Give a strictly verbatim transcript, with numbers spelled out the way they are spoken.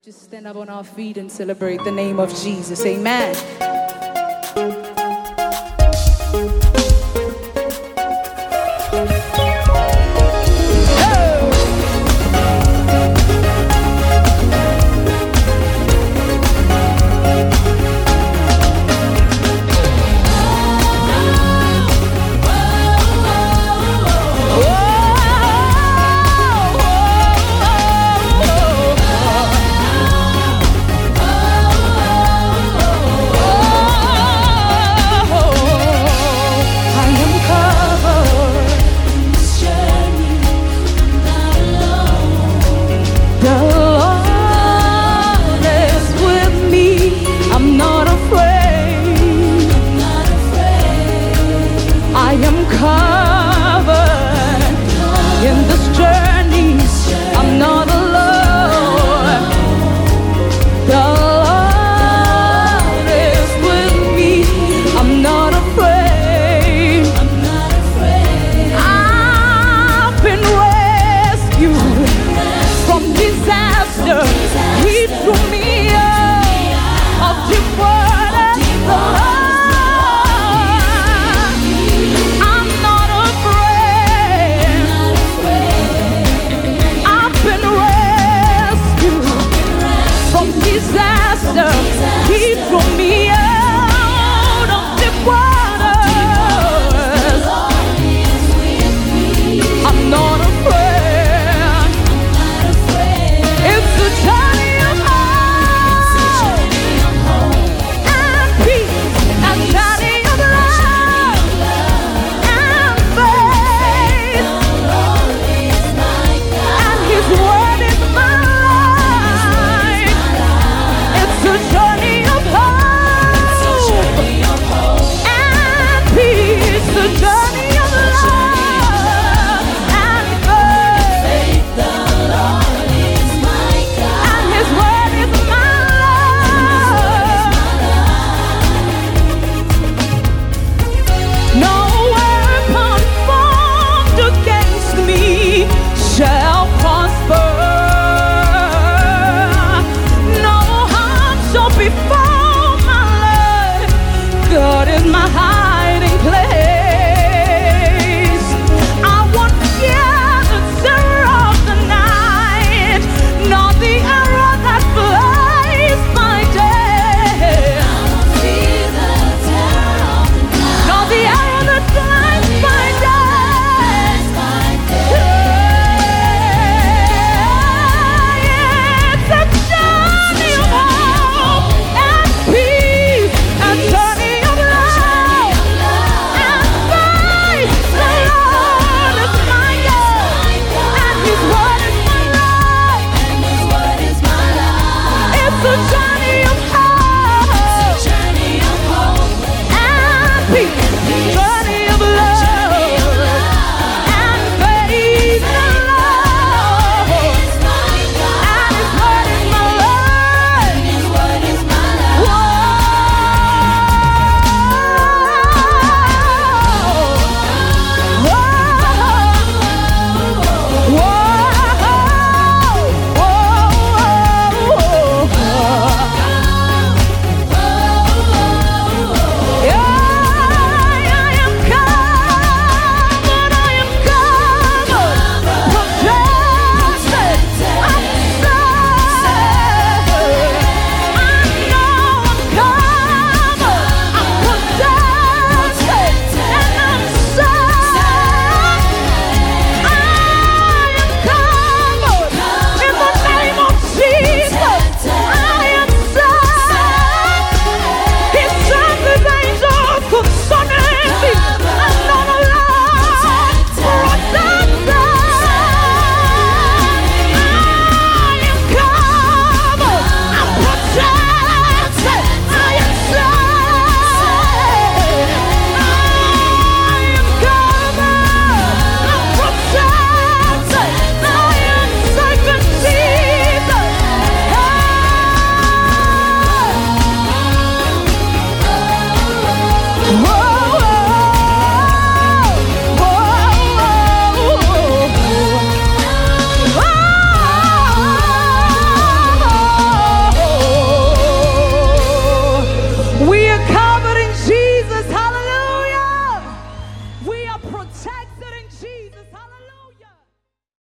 Just stand up on our feet and celebrate the name of Jesus. Amen. I am covered in this journey. I'm not alone. The Lord is with me. I'm not afraid. I've been rescued from disaster. He drew me out of deep water. The He drew me out of deep waters. I'm not afraid. It's a journey of hope and peace, a journey of love and faith. And His word is my life. It's a journey of hope and peace, a journey of love and faith. The Lord is my God, and His word is my life. No weapon formed against me shall prosper. Before my life, God is my hiding place. I won't fear the terror of the night, nor the arrow that flies by day. I won't fear the terror of the night, nor the arrow that flies by day. It's a journey of hope and peace, a journey of love and faith. The Lord is my God, and His word is my life. It's a journey of hope and peace, journey of love and faith. The Lord and His word is my life. Whoa. Whoa. Whoa. takes it